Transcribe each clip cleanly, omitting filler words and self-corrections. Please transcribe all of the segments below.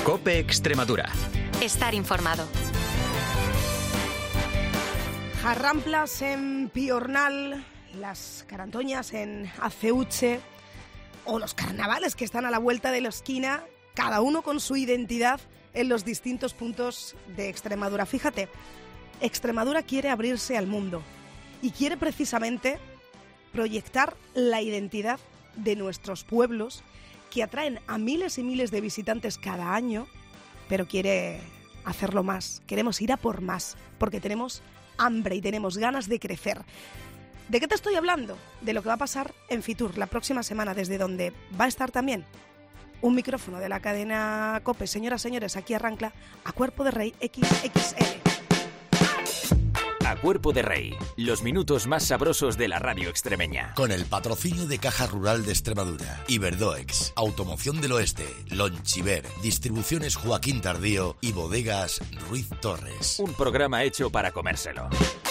COPE Extremadura. Estar informado. Jarramplas en Piornal, las carantoñas en Aceuche o los carnavales que están a la vuelta de la esquina, cada uno con su identidad en los distintos puntos de Extremadura. Fíjate, Extremadura quiere abrirse al mundo y quiere precisamente proyectar la identidad de nuestros pueblos que atraen a miles y miles de visitantes cada año, pero quiere hacerlo más. Queremos ir a por más, porque tenemos hambre y tenemos ganas de crecer. ¿De qué te estoy hablando? De lo que va a pasar en Fitur la próxima semana, desde donde va a estar también un micrófono de la cadena COPE. Señoras, señores, aquí arranca A Cuerpo de Rey XXL. A Cuerpo de Rey, los minutos más sabrosos de la radio extremeña. Con el patrocinio de Caja Rural de Extremadura, Iberdoex, Automoción del Oeste, Lonchiver, Distribuciones Joaquín Tardío y Bodegas Ruiz Torres. Un programa hecho para comérselo.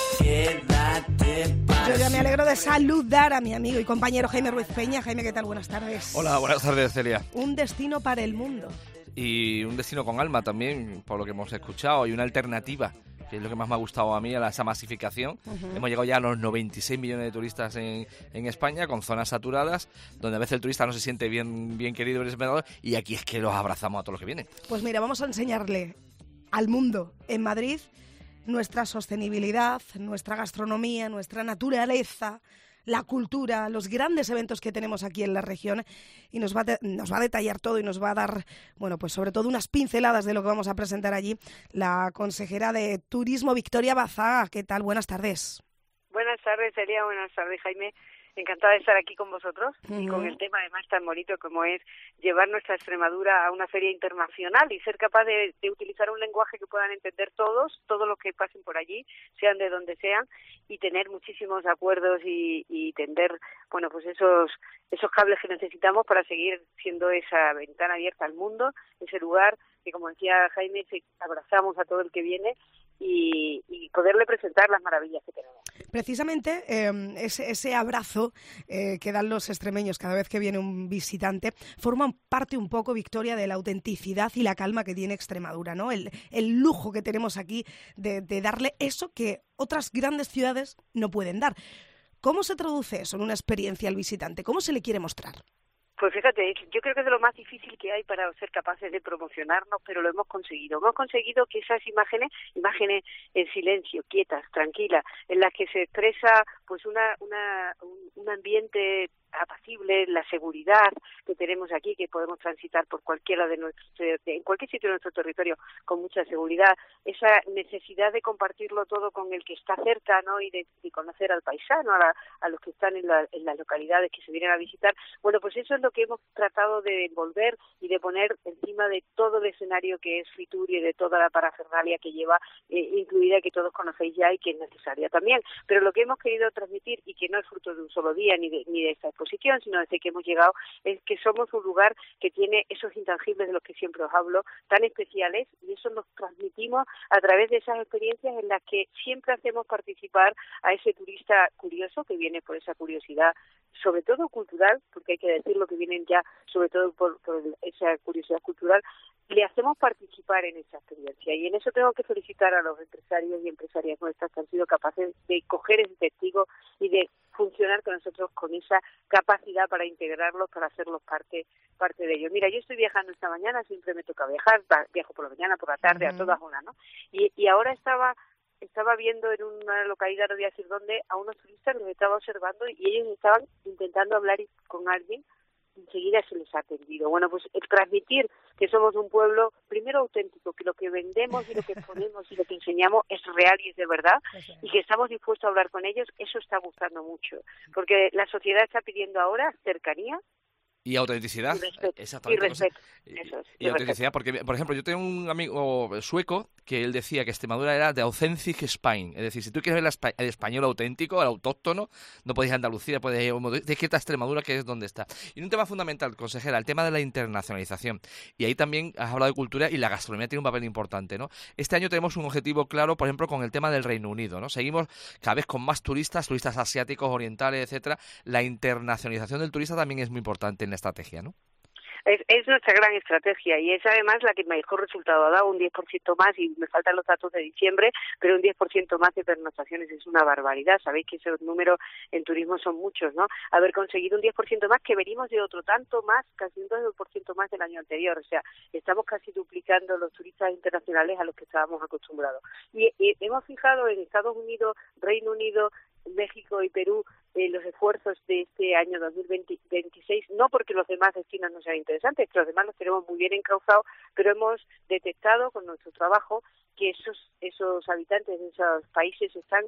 Yo ya me alegro de saludar a mi amigo y compañero Jaime Ruiz Peña. Jaime, ¿qué tal? Buenas tardes. Hola, buenas tardes, Celia. Un destino para el mundo. Y un destino con alma también, por lo que hemos escuchado, y una alternativa, que es lo que más me ha gustado a mí, a esa masificación. Hemos llegado ya a los 96 millones de turistas en España, con zonas saturadas, donde a veces el turista no se siente bien querido, bien esperado, y aquí es que los abrazamos a todos los que vienen. Pues mira, vamos a enseñarle al mundo en Madrid nuestra sostenibilidad, nuestra gastronomía, nuestra naturaleza, la cultura, los grandes eventos que tenemos aquí en la región, y nos va a detallar todo y nos va a dar, bueno, pues sobre todo unas pinceladas de lo que vamos a presentar allí la consejera de Turismo, Victoria Bazaga. ¿Qué tal? Buenas tardes. Buenas tardes, Celia. Buenas tardes, Jaime. Encantada de estar aquí con vosotros y con el tema además tan bonito como es llevar nuestra Extremadura a una feria internacional y ser capaz de utilizar un lenguaje que puedan entender todos los que pasen por allí, sean de donde sean, y tener muchísimos acuerdos y tender, bueno, pues esos cables que necesitamos para seguir siendo esa ventana abierta al mundo, ese lugar que, como decía Jaime, abrazamos a todo el que viene y poderle presentar las maravillas que tenemos. Precisamente ese abrazo que dan los extremeños cada vez que viene un visitante forma parte un poco, Victoria, de la autenticidad y la calma que tiene Extremadura, ¿no? El lujo que tenemos aquí de darle eso que otras grandes ciudades no pueden dar. ¿Cómo se traduce eso en una experiencia al visitante? ¿Cómo se le quiere mostrar? Pues fíjate, yo creo que es de lo más difícil que hay para ser capaces de promocionarnos, pero lo hemos conseguido. Hemos conseguido que esas imágenes en silencio, quietas, tranquilas, en las que se expresa pues un ambiente apacible, la seguridad que tenemos aquí, que podemos transitar por en cualquier sitio de nuestro territorio con mucha seguridad, esa necesidad de compartirlo todo con el que está cerca, ¿no? Y de conocer al paisano, a los que están en las localidades que se vienen a visitar. Bueno, pues eso es lo que hemos tratado de envolver y de poner encima de todo el escenario que es Fitur y de toda la parafernalia que lleva, incluida, que todos conocéis ya y que es necesaria también. Pero lo que hemos querido transmitir, y que no es fruto de un solo día ni de esta exposición, sino desde que hemos llegado, es que somos un lugar que tiene esos intangibles de los que siempre os hablo, tan especiales, y eso nos transmitimos a través de esas experiencias en las que siempre hacemos participar a ese turista curioso que viene por esa curiosidad, sobre todo cultural, porque hay que decirlo, que vienen ya sobre todo por esa curiosidad cultural. Le hacemos participar en esa experiencia, y en eso tengo que felicitar a los empresarios y empresarias nuestras que han sido capaces de coger ese testigo y de funcionar con nosotros con esa capacidad para integrarlos, para hacerlos parte de ellos. Mira, yo estoy viajando esta mañana, siempre me toca viajar, viajo por la mañana, por la tarde, a todas horas, ¿no? Y ahora estaba viendo en una localidad, no voy a decir dónde, a unos turistas, los estaba observando y ellos estaban intentando hablar con alguien. Enseguida se les ha atendido. Bueno, pues el transmitir que somos un pueblo, primero auténtico, que lo que vendemos y lo que ponemos y lo que enseñamos es real y es de verdad, y que estamos dispuestos a hablar con ellos, eso está gustando mucho. Porque la sociedad está pidiendo ahora cercanía, Y autenticidad. Exactamente. Y respeto. Y autenticidad, porque, por ejemplo, yo tengo un amigo sueco que él decía que Extremadura era de authentic Spain. Es decir, si tú quieres ver el español auténtico, el autóctono, no puedes ir a Andalucía, puedes ir de que está Extremadura, que es donde está. Y un tema fundamental, consejera, el tema de la internacionalización. Y ahí también has hablado de cultura y la gastronomía tiene un papel importante, ¿no? Este año tenemos un objetivo claro, por ejemplo, con el tema del Reino Unido, ¿no? Seguimos cada vez con más turistas asiáticos, orientales, etcétera. La internacionalización del turista también es muy importante en la estrategia, ¿no? Es nuestra gran estrategia y es además la que mejor resultado ha dado, un 10% más, y me faltan los datos de diciembre, pero un 10% más de pernoctaciones es una barbaridad. Sabéis que esos números en turismo son muchos, ¿no? Haber conseguido un 10% más, que venimos de otro tanto más, casi un 2% más del año anterior. O sea, estamos casi duplicando los turistas internacionales a los que estábamos acostumbrados. Y hemos fijado en Estados Unidos, Reino Unido, México y Perú los esfuerzos de este año 2026, no porque los demás destinos no sean interesantes, que los demás los tenemos muy bien encauzados, pero hemos detectado con nuestro trabajo que esos habitantes de esos países están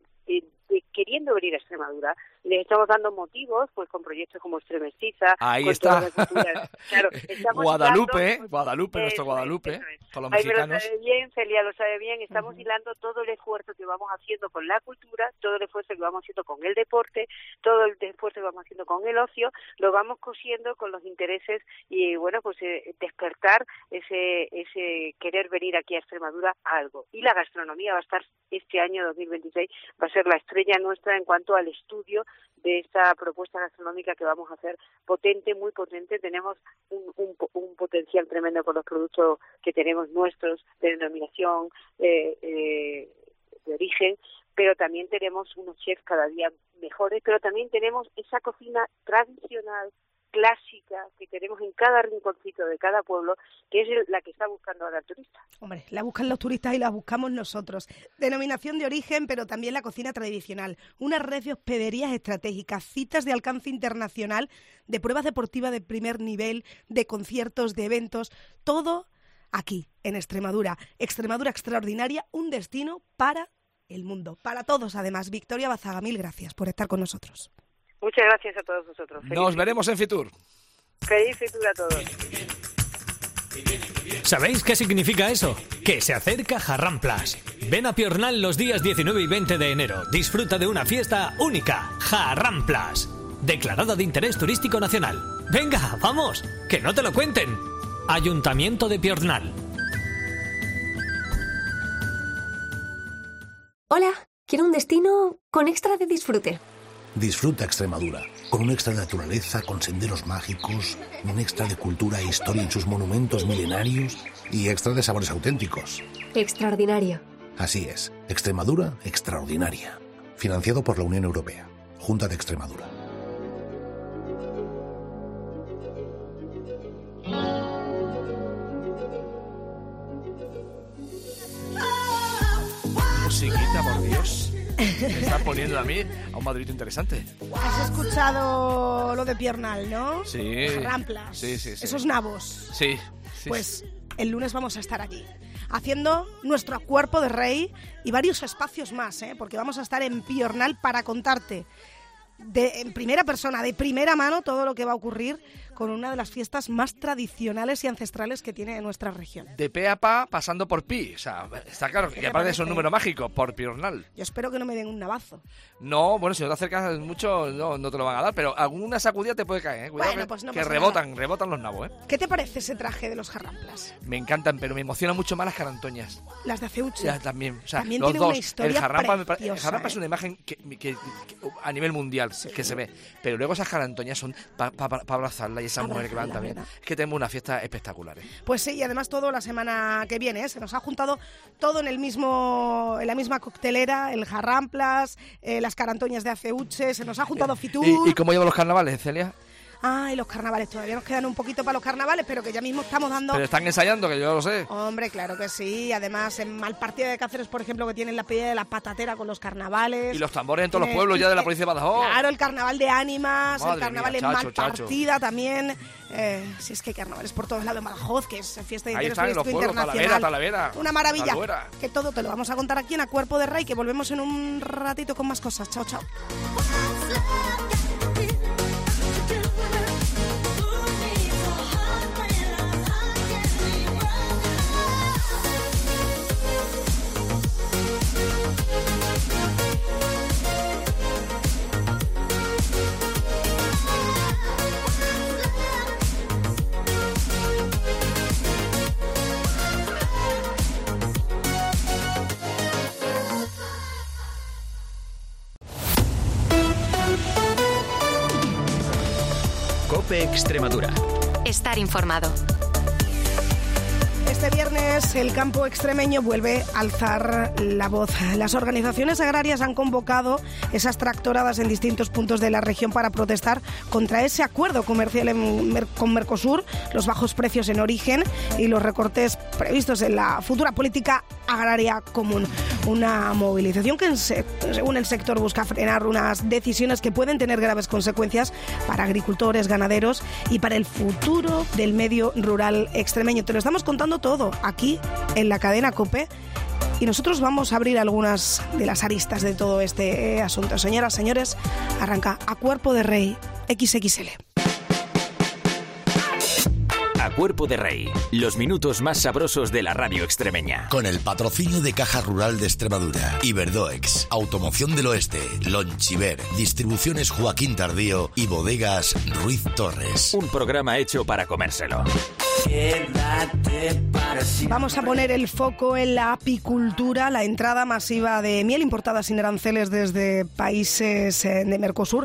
queriendo venir a Extremadura. Les estamos dando motivos, pues con proyectos como Extremestiza. Ahí está. Claro, Guadalupe, nuestro Guadalupe, con los mexicanos. Lo sabe bien, Celia lo sabe bien. Estamos hilando todo el esfuerzo que vamos haciendo con la cultura, todo el esfuerzo que vamos haciendo con el deporte, todo el esfuerzo que vamos haciendo con el ocio, lo vamos cosiendo con los intereses y, bueno, pues despertar ese querer venir aquí a Extremadura a algo. Y la gastronomía va a estar este año 2026, va a ser la estrella nuestra en cuanto al estudio de esta propuesta gastronómica que vamos a hacer potente, muy potente. Tenemos un potencial tremendo con los productos que tenemos nuestros de denominación de origen, pero también tenemos unos chefs cada día mejores, pero también tenemos esa cocina tradicional, clásica, que tenemos en cada rinconcito de cada pueblo, que es la que está buscando ahora el turista. Hombre, la buscan los turistas y la buscamos nosotros. Denominación de origen, pero también la cocina tradicional. Una red de hospederías estratégicas, citas de alcance internacional, de pruebas deportivas de primer nivel, de conciertos, de eventos, todo aquí, en Extremadura. Extremadura extraordinaria, un destino para el mundo, para todos además. Victoria Bazaga, mil gracias por estar con nosotros. Muchas gracias a todos vosotros. Nos veremos en Fitur. Feliz Fitur a todos. ¿Sabéis qué significa eso? Que se acerca Jarramplas. Ven a Piornal los días 19 y 20 de enero. Disfruta de una fiesta única. Jarramplas. Declarada de interés turístico nacional. Venga, vamos, que no te lo cuenten. Ayuntamiento de Piornal. Hola, quiero un destino con extra de disfrute. Disfruta Extremadura, con un extra de naturaleza, con senderos mágicos, un extra de cultura e historia en sus monumentos milenarios y extra de sabores auténticos. Extraordinario. Así es, Extremadura extraordinaria. Financiado por la Unión Europea, Junta de Extremadura. Musiquita, por Dios. Me está poniendo a mí a un Madrid interesante. Has escuchado lo de Piornal, ¿no? Sí. Ramplas. Sí. Esos nabos. Sí. Pues el lunes vamos a estar allí, haciendo nuestro Cuerpo de Rey y varios espacios más, porque vamos a estar en Piornal para contarte en primera persona, de primera mano, todo lo que va a ocurrir con una de las fiestas más tradicionales y ancestrales que tiene nuestra región. De pe a pa, pasando por pi. O sea, está claro que aparte es un número mágico, por Piornal. Yo espero que no me den un navazo. No, bueno, si no te acercas mucho, no te lo van a dar, pero alguna sacudida te puede caer, Cuidado, bueno, pues no que pasa rebotan nada. Los nabos, ¿Qué te parece ese traje de los Jarramplas? Me encantan, pero me emocionan mucho más las carantoñas. Las de Aceuche. Ya, también. O sea, también los tiene dos. Una historia el Jarrampa preciosa, es una imagen que a nivel mundial que se ve, pero luego esas carantoñas son para abrazarla y esas mujeres que van también. Es que tenemos una fiesta espectacular. Pues sí, y además todo la semana que viene, se nos ha juntado todo en la misma coctelera, el Jarramplas, las carantoñas de Aceuche, se nos ha juntado Fitur. ¿Y cómo llevan los carnavales, Celia? Ay, los carnavales, todavía nos quedan un poquito para los carnavales, pero que ya mismo estamos dando... Pero están ensayando, que yo lo sé. Hombre, claro que sí. Además, en Malpartida de Cáceres, por ejemplo, que tienen la pedida de la patatera con los carnavales. Y los tambores en todos los pueblos ya de la provincia de Badajoz. Claro, el carnaval de Ánimas, Madre el carnaval mía, en chacho. Malpartida también. Si es que hay carnavales por todos lados en Badajoz, que es fiesta de Ahí interés están los turístico pueblos, internacional. Talavera. Una maravilla. Talavera. Que todo te lo vamos a contar aquí en A Cuerpo de Rey, que volvemos en un ratito con más cosas. Chao, chao. COPE Extremadura. estar informado. Este viernes el campo extremeño vuelve a alzar la voz. Las organizaciones agrarias han convocado esas tractoradas en distintos puntos de la región para protestar contra ese acuerdo comercial con Mercosur, los bajos precios en origen y los recortes previstos en la futura política agraria común. Una movilización que, según el sector, busca frenar unas decisiones que pueden tener graves consecuencias para agricultores, ganaderos y para el futuro del medio rural extremeño. Te lo estamos contando todo aquí en la cadena COPE y nosotros vamos a abrir algunas de las aristas de todo este asunto. Señoras, señores, arranca A Cuerpo de Rey XXL. A Cuerpo de Rey, los minutos más sabrosos de la radio extremeña. Con el patrocinio de Caja Rural de Extremadura, Iberdoex, Automoción del Oeste, Lonchiver, Distribuciones Joaquín Tardío y Bodegas Ruiz Torres. Un programa hecho para comérselo. Vamos a poner el foco en la apicultura, la entrada masiva de miel importada sin aranceles desde países de Mercosur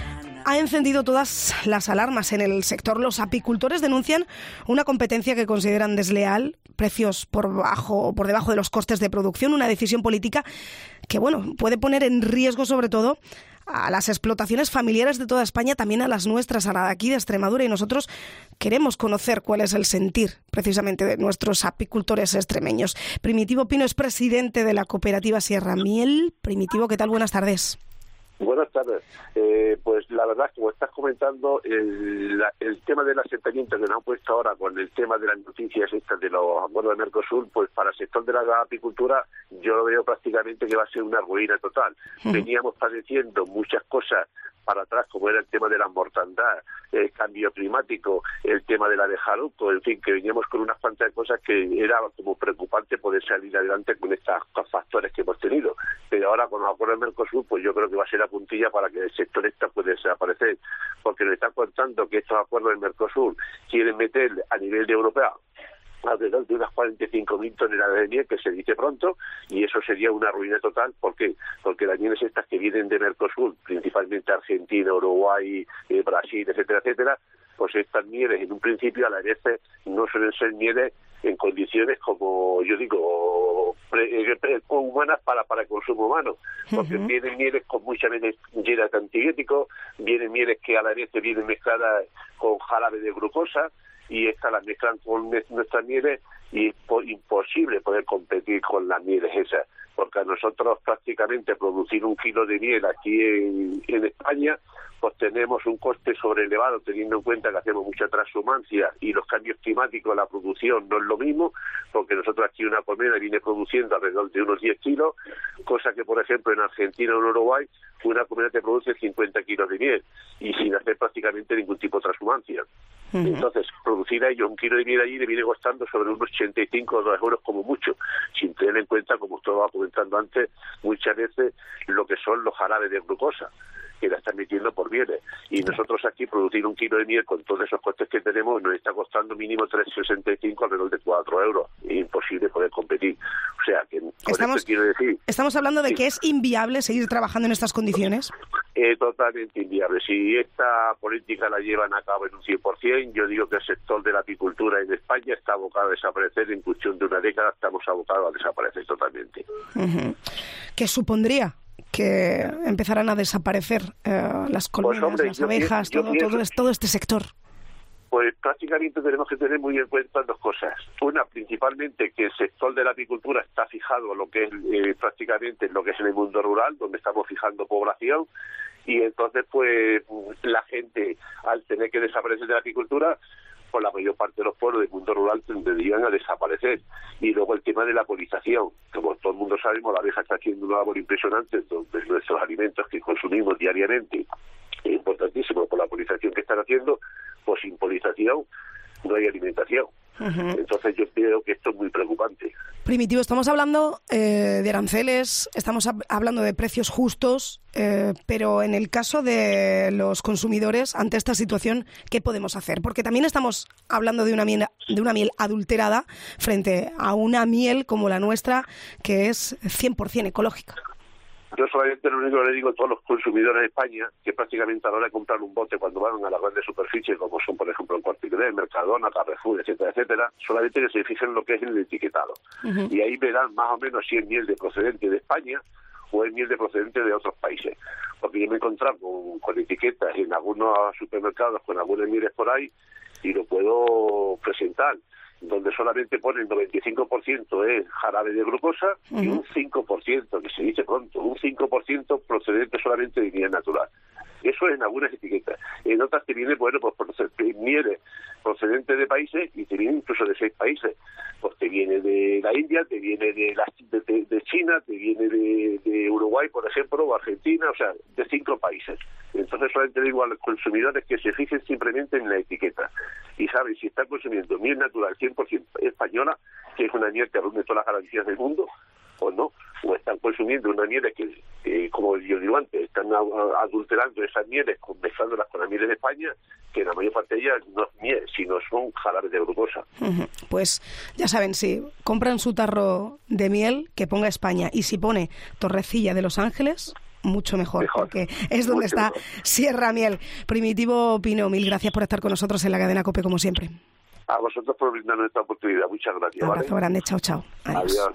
ha encendido todas las alarmas en el sector. Los apicultores denuncian una competencia que consideran desleal, precios por debajo de los costes de producción, una decisión política que, puede poner en riesgo sobre todo a las explotaciones familiares de toda España, también a las nuestras, a la de aquí de Extremadura, y nosotros queremos conocer cuál es el sentir precisamente de nuestros apicultores extremeños. Primitivo Pino es presidente de la cooperativa Sierra Miel. Primitivo, ¿qué tal? Buenas tardes. Buenas tardes. Pues la verdad, como estás comentando, el tema del asentamiento que nos han puesto ahora con el tema de las noticias estas de los acuerdos de Mercosur, pues para el sector de la apicultura yo lo veo prácticamente que va a ser una ruina total. Veníamos padeciendo muchas cosas para atrás, como era el tema de la mortandad, el cambio climático, el tema de la de Jaruco, en fin, que veníamos con unas cuantas de cosas que era como preocupante poder salir adelante con estos factores que hemos tenido. Pero ahora con los acuerdos de Mercosur, pues yo creo que va a ser la puntilla para que el sector puede desaparecer, porque nos están contando que estos acuerdos de Mercosur quieren meter a nivel de Europa alrededor de unas 45.000 toneladas de miel, que se dice pronto, y eso sería una ruina total. ¿Por qué? Porque las mieles estas que vienen de Mercosur, principalmente Argentina, Uruguay, Brasil, etcétera, etcétera, pues estas mieles en un principio a la vez no suelen ser mieles en condiciones como yo digo humanas para el consumo humano, porque vienen mieles con muchas veces llenas de antibióticos, vienen mieles que a la vez vienen mezcladas con jarabe de glucosa, y estas las mezclan con nuestras mieles y es imposible poder competir con las mieles esas, porque a nosotros prácticamente producir 1 kilo de miel aquí en España, pues tenemos un coste sobreelevado, teniendo en cuenta que hacemos mucha transhumancia y los cambios climáticos, la producción no es lo mismo, porque nosotros aquí una colmena viene produciendo alrededor de unos 10 kilos, cosa que por ejemplo en Argentina o en Uruguay una colmena te produce 50 kilos de miel y sin hacer prácticamente ningún tipo de transhumancia. Entonces, producir a ellos 1 kilo de miel allí le viene costando sobre unos 85 o 2 euros como mucho, sin tener en cuenta, como estaba comentando antes, muchas veces lo que son los jarabes de glucosa, que la están metiendo por mieles. Y nosotros aquí producir 1 kilo de miel con todos esos costes que tenemos nos está costando mínimo 3,65, alrededor de 4 euros. Es imposible poder competir. O sea, que con esto quiero decir... ¿Estamos hablando de que es inviable seguir trabajando en estas condiciones? Totalmente inviable. Si esta política la llevan a cabo en un 100%, yo digo que el sector de la apicultura en España está abocado a desaparecer. En cuestión de una década estamos abocados a desaparecer totalmente. ¿Qué supondría que empezaran a desaparecer las colmenas, las abejas, todo este sector? Pues prácticamente tenemos que tener muy en cuenta 2 cosas. Una, principalmente, que el sector de la apicultura está fijado lo que es prácticamente lo que es en el mundo rural, donde estamos fijando población, y entonces pues la gente, al tener que desaparecer de la apicultura, pues la mayor parte de los pueblos del mundo rural tendrían a desaparecer. Y luego el tema de la polinización. Como todo el mundo sabemos, la abeja está haciendo una labor impresionante, donde nuestros alimentos que consumimos diariamente es importantísimo por la polinización que están haciendo, pues sin polinización no hay alimentación. Entonces yo creo que esto es muy preocupante. Primitivo, estamos hablando de aranceles, estamos hablando de precios justos, pero en el caso de los consumidores, ante esta situación, ¿qué podemos hacer? Porque también estamos hablando de una miel adulterada frente a una miel como la nuestra, que es 100% ecológica. Yo solamente lo único que le digo a todos los consumidores de España, que prácticamente a la hora de comprar un bote cuando van a las grandes superficies, como son por ejemplo el Corte Inglés, Comer, Mercadona, Carrefour, etcétera, etcétera, solamente que se fijen lo que es el etiquetado. Y ahí verán más o menos si es miel de procedente de España o es miel de procedente de otros países. Porque yo me he encontrado con etiquetas en algunos supermercados, con algunas mieles por ahí, y lo puedo presentar, donde solamente pone el 95% es jarabe de glucosa y un 5%, que se dice pronto, un 5% procedente solamente de miel natural. Eso es en algunas etiquetas. En otras te viene, bueno, pues mieles procedentes de países y te viene incluso de 6 países. Pues te viene de la India, te viene de China, te viene de Uruguay, por ejemplo, o Argentina, o sea, de 5 países. Entonces solamente digo a los consumidores que se fijen simplemente en la etiqueta y saben si están consumiendo miel natural 100% española, que es una miel que reúne todas las garantías del mundo, o no, o están consumiendo una miel que, como yo digo antes, están adulterando esas mieles, mezclándolas con las mieles de España, que la mayor parte de ellas no es miel, sino son jarabes de glucosa. Pues ya saben, si compran su tarro de miel, que ponga España, y si pone Torrecilla de Los Ángeles, mucho mejor, porque es donde está mejor. Sierra Miel. Primitivo Pino, mil gracias por estar con nosotros en la cadena COPE, como siempre. A vosotros por brindarnos esta oportunidad. Muchas gracias. Un abrazo grande. Chao, chao. Adiós.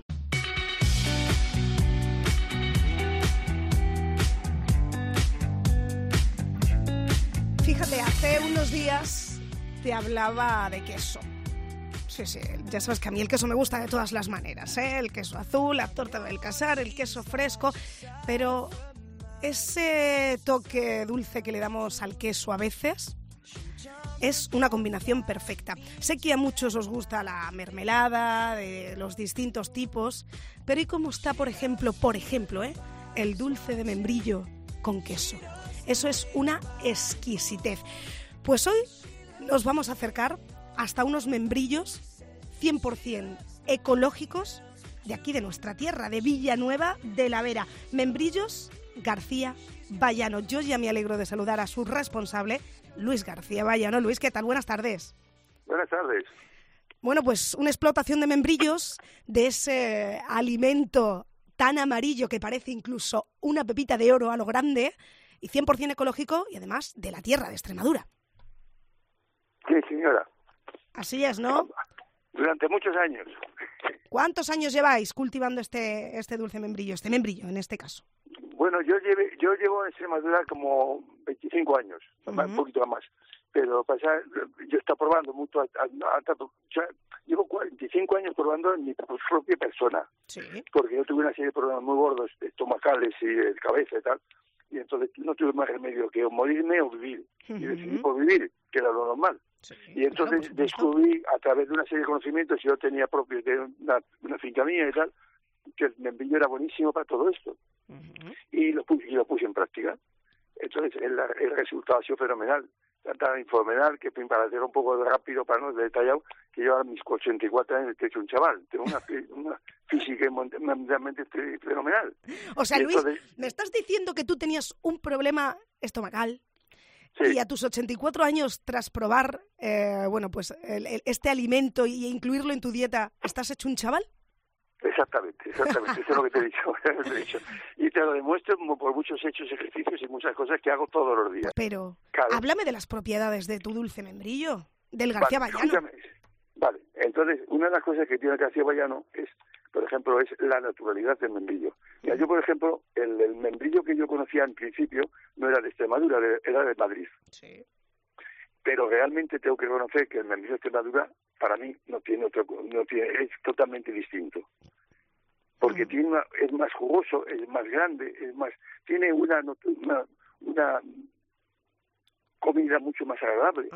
Fíjate, hace unos días te hablaba de queso. Sí, ya sabes que a mí el queso me gusta de todas las maneras, ¿eh? El queso azul, la torta del Casar, el queso fresco, pero ese toque dulce que le damos al queso a veces es una combinación perfecta. Sé que a muchos os gusta la mermelada de los distintos tipos, pero ¿y cómo está, por ejemplo, el dulce de membrillo con queso? Eso es una exquisitez. Pues hoy nos vamos a acercar hasta unos membrillos 100% ecológicos de aquí, de nuestra tierra, de Villanueva de la Vera. Membrillos García Vallano. Yo ya me alegro de saludar a su responsable, Luis García Vallano. Luis, ¿qué tal? Buenas tardes. Buenas tardes. Bueno, pues una explotación de membrillos, de ese alimento tan amarillo que parece incluso una pepita de oro a lo grande, y 100% ecológico, y además de la tierra de Extremadura. Sí, señora. Así es, ¿no? Durante muchos años. ¿Cuántos años lleváis cultivando este dulce membrillo, este membrillo en este caso? Bueno, yo llevo en Extremadura como 25 años, un poquito más. Pero yo estoy probando mucho, llevo 45 años probando en mi propia persona. Sí. Porque yo tuve una serie de problemas muy gordos, estomacales y de cabeza y tal. Y entonces no tuve más remedio que o morirme o vivir. Y decidí por vivir, que era lo normal. Sí, y entonces descubrí, a través de una serie de conocimientos, yo tenía propio de una finca mía y tal, que el membrillo era buenísimo para todo esto. Y lo puse en práctica. Entonces el resultado ha sido fenomenal. Tan fenomenal que, para hacer un poco rápido, para no detallar, que yo a mis 84 años estoy hecho un chaval. Tengo una física realmente fenomenal. O sea, Luis, me estás diciendo que tú tenías un problema estomacal. Sí. Y a tus 84 años, tras probar este alimento y incluirlo en tu dieta, ¿estás hecho un chaval? Exactamente, eso es lo que te he dicho. Y te lo demuestro por muchos hechos, ejercicios y muchas cosas que hago todos los días. Pero, háblame de las propiedades de tu dulce membrillo, del García Vallano. Vale, entonces, una de las cosas que tiene el García Vallano es, por ejemplo, es la naturalidad del membrillo. Mira, yo, por ejemplo, el membrillo que yo conocía en principio no era de Extremadura, era de Madrid. Sí. Pero realmente tengo que reconocer que el membrillo de Extremadura, para mí, es totalmente distinto. Porque es más jugoso, es más grande, tiene una comida mucho más agradable.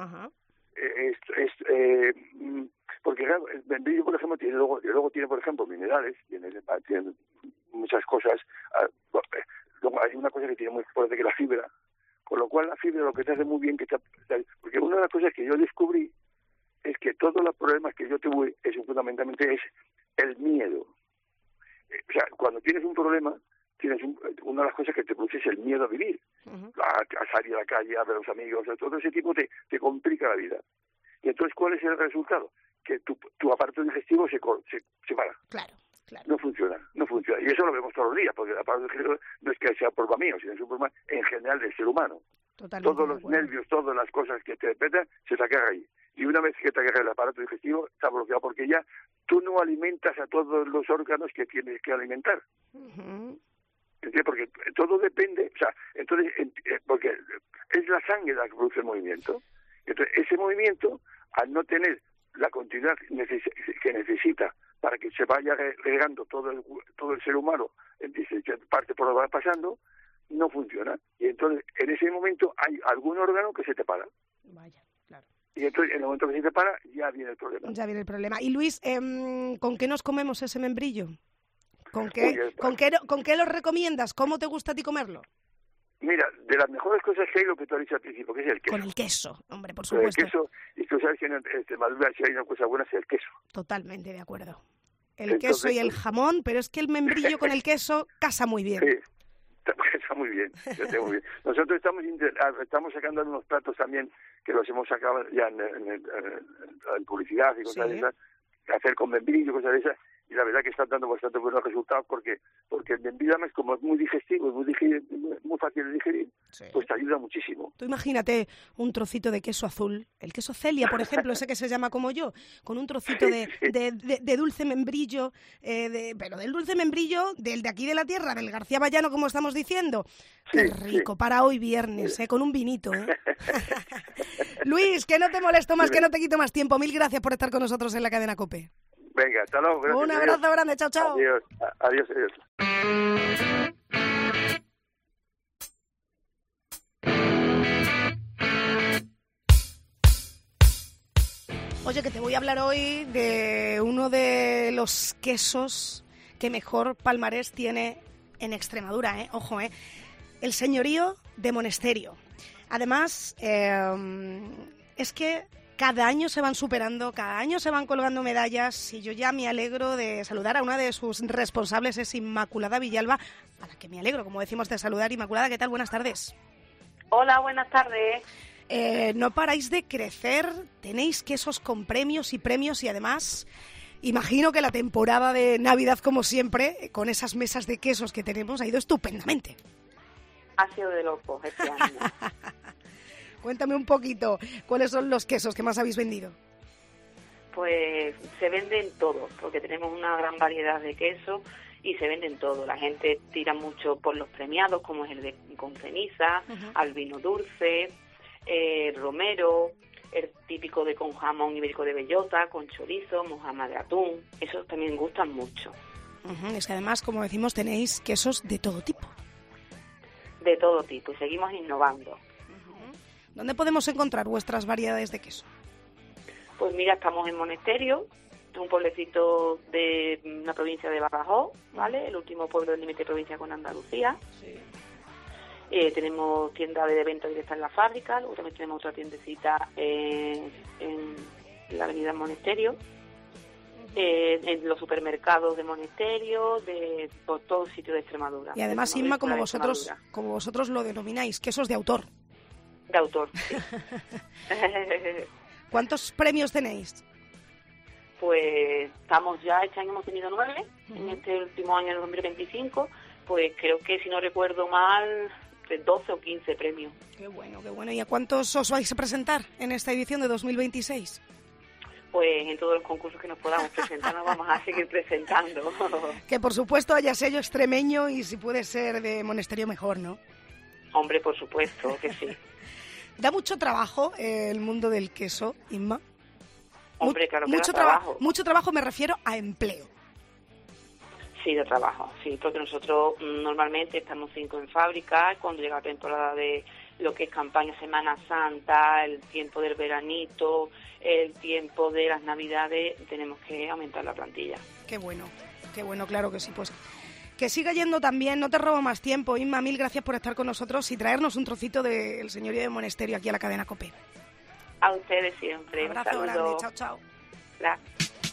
Porque el membrillo, por ejemplo, luego tiene, por ejemplo, minerales, tiene muchas cosas. Luego hay una cosa que tiene muy fuerte, que es la fibra. Con lo cual la fibra lo que te hace muy bien, porque una de las cosas que yo descubrí es que todos los problemas que yo tuve fundamentalmente es el miedo. O sea, cuando tienes un problema, una de las cosas que te produce es el miedo a vivir, a salir a la calle, a ver a los amigos, todo ese tipo te complica la vida. Y entonces, ¿cuál es el resultado? Que tu aparato digestivo se para. Claro. No funciona. Y eso lo vemos todos los días, porque el aparato digestivo no es que sea problema mío, sino es un problema en general del ser humano. Totalmente. Todos los nervios, todas las cosas que te despertan, se te quedan ahí. Y una vez que te agarra el aparato digestivo, está bloqueado porque ya tú no alimentas a todos los órganos que tienes que alimentar. ¿Entiendes? Porque todo depende, o sea, entonces, porque es la sangre la que produce el movimiento. Entonces, ese movimiento, al no tener la continuidad que necesita para que se vaya regando todo el ser humano en parte por lo que va pasando, no funciona. Y entonces, en ese momento, hay algún órgano que se te para. Vaya, claro. Y entonces, en el momento que se te para, ya viene el problema. Ya viene el problema. Y Luis, ¿con qué nos comemos ese membrillo? ¿Con qué lo recomiendas? ¿Cómo te gusta a ti comerlo? Mira, de las mejores cosas que hay, lo que tú has dicho al principio, que es el queso. Con el queso, hombre, por supuesto. El queso, y tú sabes que en Extremadura si hay una cosa buena es el queso. Totalmente de acuerdo. Queso y el jamón, pero es que el membrillo con el queso casa muy bien. Sí, está muy bien, muy bien. Nosotros estamos sacando unos platos también que los hemos sacado ya en publicidad y cosas de esas, hacer con membrillo, cosas de esas. Y la verdad que están dando bastante buenos resultados porque el membrillo, además, como es muy digestivo, muy fácil de digerir, pues te ayuda muchísimo. Tú imagínate un trocito de queso azul, el queso Celia, por ejemplo, ese que se llama como yo, con un trocito de dulce membrillo, pero del dulce membrillo del de aquí de la tierra, del García Bayano, como estamos diciendo. Qué rico, para hoy viernes, con un vinito. Luis, que no te molesto más, que no te quito más tiempo. Mil gracias por estar con nosotros en la cadena COPE. Venga, hasta luego. Gracias, un abrazo grande, chao, chao. Adiós. Oye, que te voy a hablar hoy de uno de los quesos que mejor palmarés tiene en Extremadura, Ojo, el señorío de Monesterio. Además, es que cada año se van superando, cada año se van colgando medallas y yo ya me alegro de saludar a una de sus responsables, es Inmaculada Villalba, a la que me alegro, como decimos, de saludar. Inmaculada, ¿qué tal? Buenas tardes. Hola, buenas tardes. No paráis de crecer, tenéis quesos con premios y además imagino que la temporada de Navidad, como siempre, con esas mesas de quesos que tenemos, ha ido estupendamente. Ha sido de locos este año. Cuéntame un poquito, ¿cuáles son los quesos que más habéis vendido? Pues se venden todos, porque tenemos una gran variedad de quesos y se venden todos. La gente tira mucho por los premiados, como es el de con ceniza, albino dulce, romero, el típico de con jamón ibérico de bellota, con chorizo, mojama de atún. Esos también gustan mucho. Es que además, como decimos, tenéis quesos de todo tipo. De todo tipo, y seguimos innovando. ¿Dónde podemos encontrar vuestras variedades de queso? Pues mira, estamos en Monesterio, un pueblecito de la provincia de Badajoz, ¿vale? El último pueblo del límite de provincia con Andalucía. Sí. Tenemos tienda de venta directa en la fábrica, luego también tenemos otra tiendecita en la avenida Monesterio, en los supermercados de Monesterio, por todo sitio de Extremadura. Y además, Inma, como vosotros lo denomináis, quesos de autor. De autor, sí. ¿Cuántos premios tenéis? Pues estamos ya, este año hemos tenido 9, en este último año, en el 2025, pues creo que, si no recuerdo mal, 12 o 15 premios. Qué bueno, qué bueno. ¿Y a cuántos os vais a presentar en esta edición de 2026? Pues en todos los concursos que nos podamos presentar nos vamos a seguir presentando. Que por supuesto haya sello extremeño y si puede ser de Monesterio mejor, ¿no? Hombre, por supuesto que sí. ¿Da mucho trabajo el mundo del queso, Inma? Hombre, claro que mucho da trabajo. Mucho trabajo, me refiero a empleo. Sí, de trabajo, sí, porque nosotros normalmente estamos 5 en fábrica. Cuando llega la temporada de lo que es campaña Semana Santa, el tiempo del veranito, el tiempo de las Navidades, tenemos que aumentar la plantilla. Qué bueno, claro que sí. Pues que siga yendo también, no te robo más tiempo. Inma, mil gracias por estar con nosotros y traernos un trocito del señorío de Monesterio aquí a la cadena COPE. A ustedes siempre. Un abrazo grande, chao, chao. Gracias.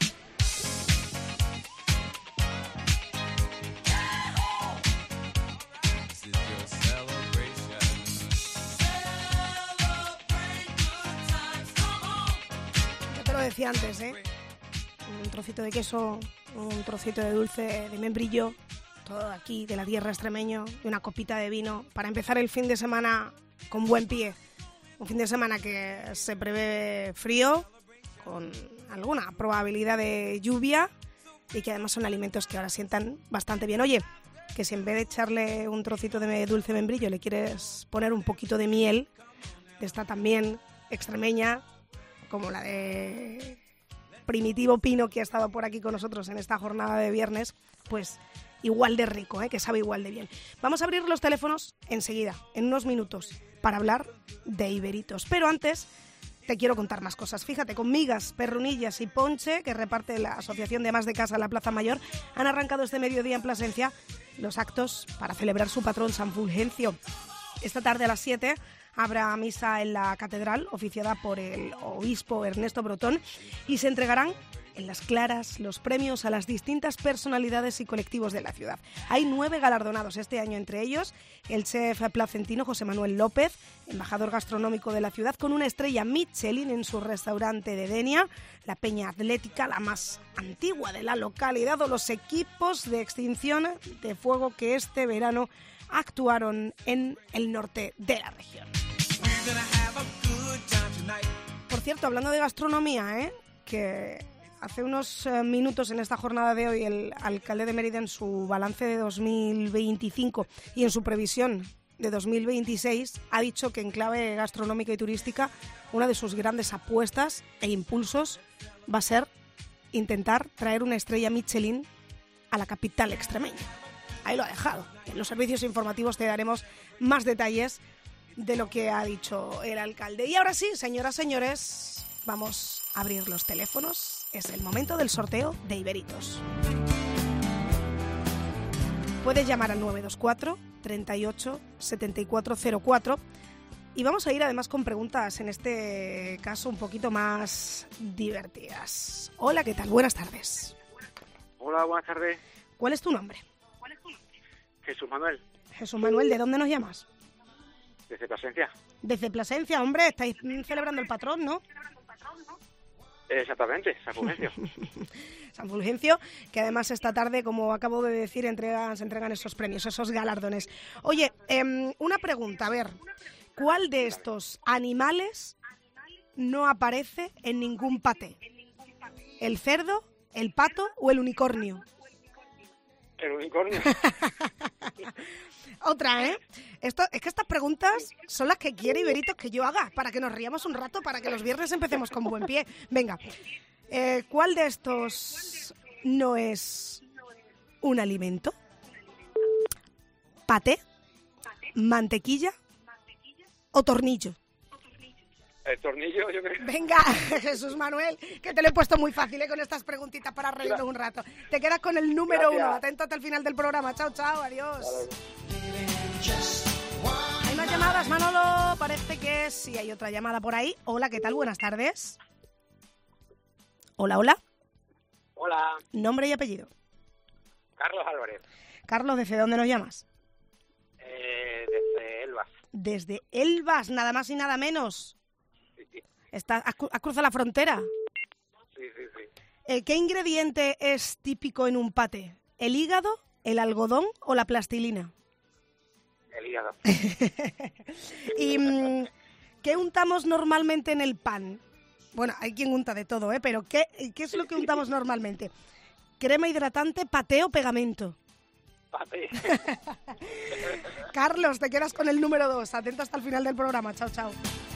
Lo decía antes, un trocito de queso, un trocito de dulce de membrillo, todo aquí de la tierra extremeño, y una copita de vino para empezar el fin de semana con buen pie. Un fin de semana que se prevé frío, con alguna probabilidad de lluvia y que además son alimentos que ahora sientan bastante bien. Oye, que si en vez de echarle un trocito de dulce membrillo le quieres poner un poquito de miel, de esta también extremeña, como la de Primitivo Pino, que ha estado por aquí con nosotros en esta jornada de viernes, pues igual de rico, que sabe igual de bien. Vamos a abrir los teléfonos enseguida, en unos minutos, para hablar de iberitos. Pero antes te quiero contar más cosas. Fíjate, con migas, perrunillas y ponche, que reparte la Asociación de Amas de Casa en la Plaza Mayor, han arrancado este mediodía en Plasencia los actos para celebrar su patrón San Fulgencio. Esta tarde a las 7 habrá misa en la catedral, oficiada por el obispo Ernesto Brotón, y se entregarán en Las Claras los premios a las distintas personalidades y colectivos de la ciudad. Hay 9 galardonados este año, entre ellos el chef placentino José Manuel López, embajador gastronómico de la ciudad, con una estrella Michelin en su restaurante de Denia, la peña atlética, la más antigua de la localidad, o los equipos de extinción de fuego que este verano actuaron en el norte de la región. Por cierto, hablando de gastronomía, que hace unos minutos en esta jornada de hoy el alcalde de Mérida, en su balance de 2025 y en su previsión de 2026, ha dicho que en clave gastronómica y turística una de sus grandes apuestas e impulsos va a ser intentar traer una estrella Michelin a la capital extremeña. Ahí lo ha dejado. En los servicios informativos te daremos más detalles de lo que ha dicho el alcalde. Y ahora sí, señoras, señores, vamos a abrir los teléfonos. Es el momento del sorteo de Iberitos. Puedes llamar al 924 38 7404 y vamos a ir además con preguntas, en este caso un poquito más divertidas. Hola, ¿qué tal? Buenas tardes. Hola, buenas tardes. ¿Cuál es tu nombre? Jesús Manuel. Jesús Manuel, ¿de dónde nos llamas? Desde Plasencia. Desde Plasencia, hombre, estáis celebrando el patrón, ¿no? Exactamente, San Fulgencio. San Fulgencio, que además esta tarde, como acabo de decir, se entregan esos premios, esos galardones. Oye, una pregunta, a ver, ¿cuál de estos animales no aparece en ningún paté? ¿El cerdo, el pato o el unicornio? El unicornio. Otra, es que estas preguntas son las que quiere Iberitos que yo haga, para que nos riamos un rato, para que los viernes empecemos con buen pie. Venga, ¿cuál de estos no es un alimento? ¿Paté? ¿Mantequilla? ¿O tornillo? El tornillo, yo creo. Venga, Jesús Manuel, que te lo he puesto muy fácil con estas preguntitas para reírnos un rato. Te quedas con el número 1, atento hasta el final del programa. Chao, chao, adiós. Hay más llamadas, Manolo. Parece que sí hay otra llamada por ahí. Hola, ¿qué tal? Buenas tardes. Hola, hola. Hola. Nombre y apellido. Carlos Álvarez. Carlos, ¿desde dónde nos llamas? Desde Elvas. Desde Elvas, nada más y nada menos. ¿Has cruzado la frontera? Sí. ¿Qué ingrediente es típico en un paté? ¿El hígado, el algodón o la plastilina? El hígado. ¿Y qué untamos normalmente en el pan? Bueno, hay quien unta de todo, pero ¿qué es lo que untamos normalmente? ¿Crema hidratante, paté o pegamento? Paté. Carlos, te quedas con el número 2. Atento hasta el final del programa. Chao, chao.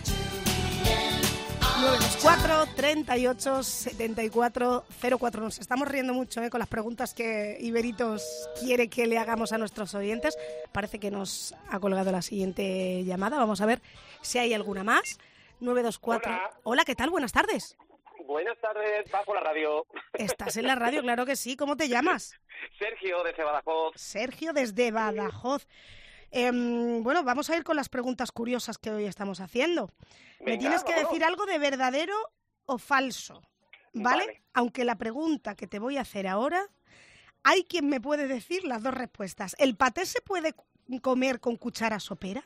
924 38 74 04. Nos estamos riendo mucho con las preguntas que Iberitos quiere que le hagamos a nuestros oyentes. Parece que nos ha colgado la siguiente llamada. Vamos a ver si hay alguna más. 924. Hola, ¿qué tal? Buenas tardes. Buenas tardes, bajo la radio. ¿Estás en la radio? Claro que sí. ¿Cómo te llamas? Sergio, desde Badajoz. Sergio, desde Badajoz. Bueno, vamos a ir con las preguntas curiosas que hoy estamos haciendo. Me tienes que decir algo de verdadero o falso, ¿vale? Aunque la pregunta que te voy a hacer ahora, hay quien me puede decir las dos respuestas. ¿El paté se puede comer con cuchara sopera?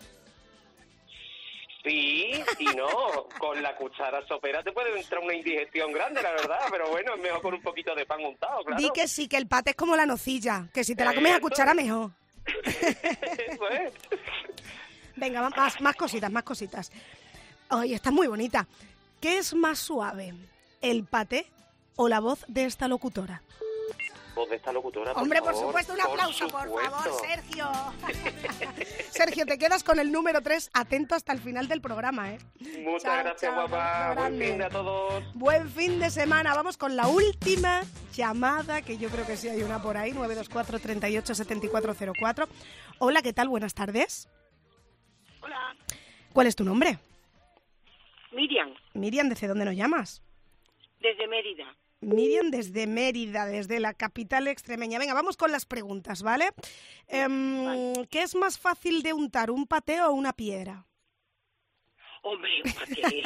Sí y no. Con la cuchara sopera te puede entrar una indigestión grande, la verdad, pero bueno, es mejor con un poquito de pan untado, claro. Di que sí, que el paté es como la nocilla, que si te la comes a cuchara mejor. Eso es. Venga, más cositas. Ay, está muy bonita. ¿Qué es más suave, el paté o la voz de esta locutora? Voz de esta locutora, Hombre, por por favor, supuesto, un aplauso, por supuesto. favor, Sergio. Sergio, te quedas con el número 3, atento hasta el final del programa, ¿eh? Muchas Chao, gracias, chao, guapa. beso Buen grande. fin de a todos. Buen fin de semana. Vamos con la última llamada, que yo creo que sí hay una por ahí, 924 38 7404. Hola, ¿qué tal? Buenas tardes. Hola, ¿Cuál es tu nombre? Miriam, Miriam, ¿desde dónde nos llamas? desde Mérida. Miriam desde Mérida, desde la capital extremeña. Venga, vamos con las preguntas, ¿vale? ¿Qué es más fácil de untar, un paté o una piedra? Hombre, un paté.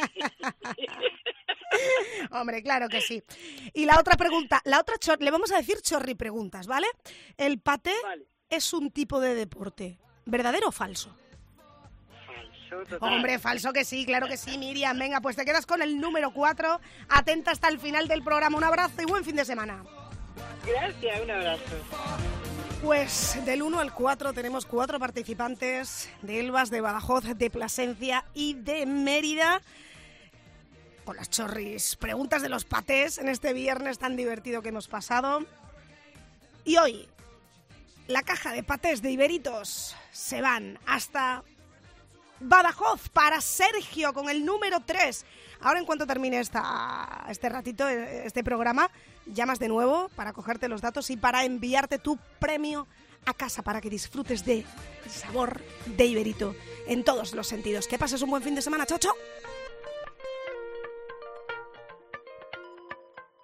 Hombre, claro que sí. Y la otra pregunta, le vamos a decir chorri preguntas, ¿vale? ¿El paté es un tipo de deporte, verdadero o falso? Hombre, falso que sí, claro que sí, Miriam. Venga, pues te quedas con el número 4. Atenta hasta el final del programa. Un abrazo y buen fin de semana. Gracias, un abrazo. Pues del 1 al 4 tenemos 4 participantes de Elvas, de Badajoz, de Plasencia y de Mérida. Con las chorris preguntas de los patés en este viernes tan divertido que hemos pasado. Y hoy, la caja de patés de Iberitos se van hasta Badajoz para Sergio con el número 3. Ahora, en cuanto termine este ratito, este programa, llamas de nuevo para cogerte los datos y para enviarte tu premio a casa para que disfrutes del sabor de Iberito en todos los sentidos. Que pases un buen fin de semana. ¡Chao, chao!